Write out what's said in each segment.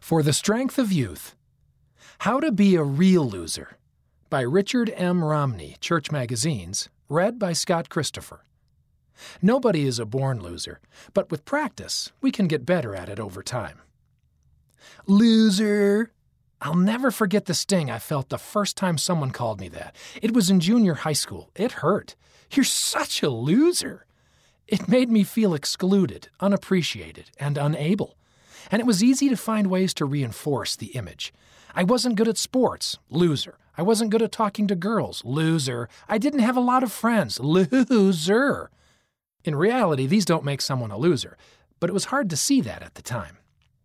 For the Strength of Youth, How to Be a Real Loser by Richard M. Romney, Church Magazines, read by Scott Christopher. Nobody is a born loser, but with practice, we can get better at it over time. Loser! I'll never forget the sting I felt the first time someone called me that. It was in junior high school. It hurt. You're such a loser. It made me feel excluded, unappreciated, and unable. And it was easy to find ways to reinforce the image. I wasn't good at sports, loser. I wasn't good at talking to girls, loser. I didn't have a lot of friends, loser. In reality, these don't make someone a loser, but it was hard to see that at the time.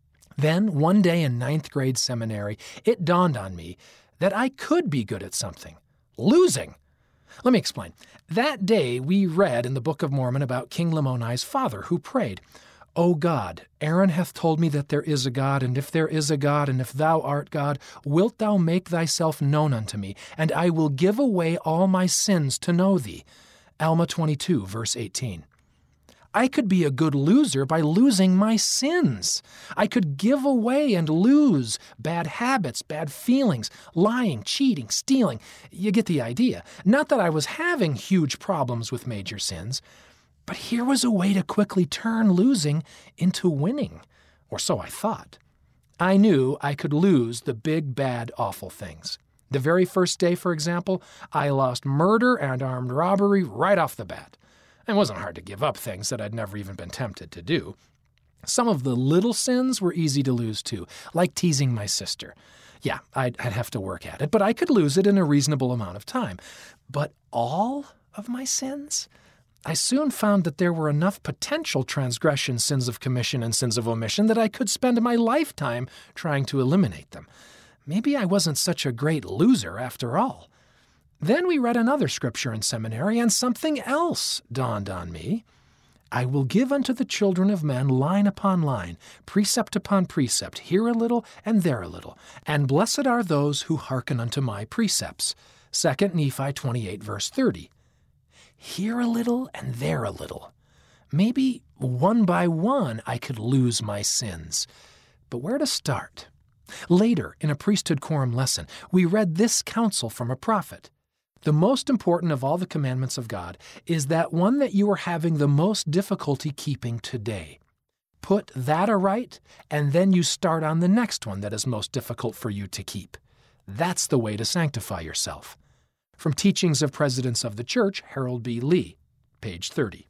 Then, one day in 9th grade seminary, it dawned on me that I could be good at something, losing. Let me explain. That day, we read in the Book of Mormon about King Lamoni's father who prayed, O God, Aaron hath told me that there is a God, and if there is a God, and if thou art God, wilt thou make thyself known unto me, and I will give away all my sins to know thee. Alma 22, verse 18. I could be a good loser by losing my sins. I could give away and lose bad habits, bad feelings, lying, cheating, stealing. You get the idea. Not that I was having huge problems with major sins, but here was a way to quickly turn losing into winning, or so I thought. I knew I could lose the big, bad, awful things. The very first day, for example, I lost murder and armed robbery right off the bat. It wasn't hard to give up things that I'd never even been tempted to do. Some of the little sins were easy to lose too, like teasing my sister. Yeah, I'd have to work at it, but I could lose it in a reasonable amount of time. But all of my sins? I soon found that there were enough potential transgressions, sins of commission and sins of omission, that I could spend my lifetime trying to eliminate them. Maybe I wasn't such a great loser after all. Then we read another scripture in seminary, and something else dawned on me. I will give unto the children of men line upon line, precept upon precept, here a little and there a little, and blessed are those who hearken unto my precepts. 2 Nephi 28, verse 30. Here a little and there a little. Maybe one by one I could lose my sins. But where to start? Later, in a priesthood quorum lesson, we read this counsel from a prophet. The most important of all the commandments of God is that one that you are having the most difficulty keeping today. Put that aright, and then you start on the next one that is most difficult for you to keep. That's the way to sanctify yourself. From Teachings of Presidents of the Church, Harold B. Lee, page 30.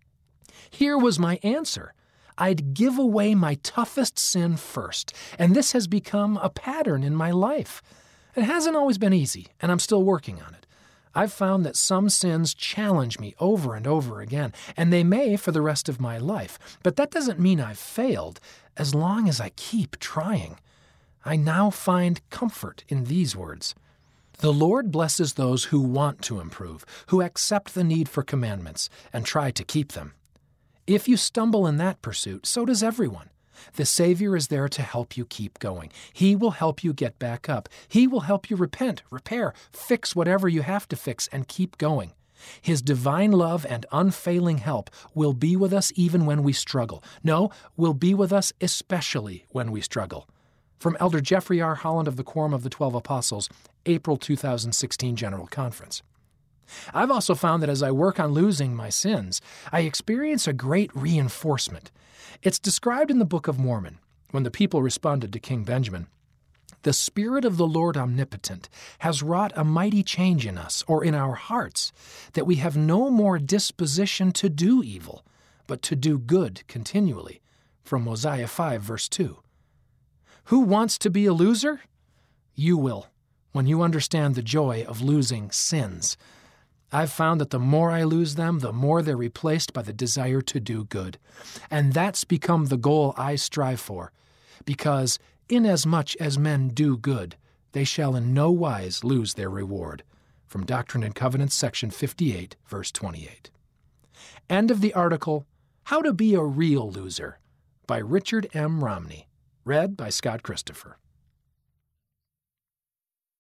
Here was my answer. I'd give away my toughest sin first, and this has become a pattern in my life. It hasn't always been easy, and I'm still working on it. I've found that some sins challenge me over and over again, and they may for the rest of my life, but that doesn't mean I've failed as long as I keep trying. I now find comfort in these words. The Lord blesses those who want to improve, who accept the need for commandments, and try to keep them. If you stumble in that pursuit, so does everyone. The Savior is there to help you keep going. He will help you get back up. He will help you repent, repair, fix whatever you have to fix, and keep going. His divine love and unfailing help will be with us even when we struggle. No, will be with us especially when we struggle. From Elder Jeffrey R. Holland of the Quorum of the 12 Apostles, April 2016 General Conference. I've also found that as I work on losing my sins, I experience a great reinforcement. It's described in the Book of Mormon, when the people responded to King Benjamin. The Spirit of the Lord Omnipotent has wrought a mighty change in us, or in our hearts, that we have no more disposition to do evil, but to do good continually. From Mosiah 5, verse 2. Who wants to be a loser? You will, when you understand the joy of losing sins. I've found that the more I lose them, the more they're replaced by the desire to do good. And that's become the goal I strive for, because inasmuch as men do good, they shall in no wise lose their reward. From Doctrine and Covenants, section 58, verse 28. End of the article, How to Be a Real Loser, by Richard M. Romney. Read by Scott Christopher.